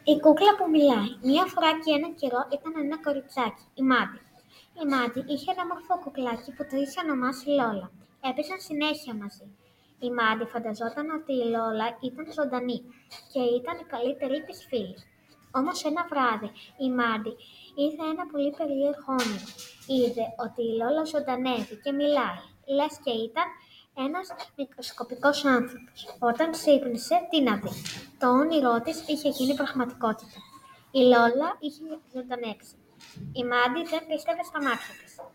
Η κούκλα που μιλάει. Μία φορά και ένα καιρό ήταν ένα κοριτσάκι, η Μάντι. Η Μάντι είχε ένα μορφό κουκλάκι που το είχε ονομάσει Λόλα. Έπαιζαν συνέχεια μαζί. Η Μάντι φανταζόταν ότι η Λόλα ήταν ζωντανή και ήταν η καλύτερη της φίλη. Όμως ένα βράδυ η Μάντι είδε ένα πολύ περίεργο όνειρο. Είδε ότι η Λόλα ζωντανεύει και μιλάει, λες και ήταν ένας μικροσκοπικός άνθρωπος. Όταν ξύπνησε, τι να δει. Το όνειρό της είχε γίνει πραγματικότητα. Η Λόλα είχε ζωντανέψει. Η Μάντι δεν πίστευε στα μάτια της.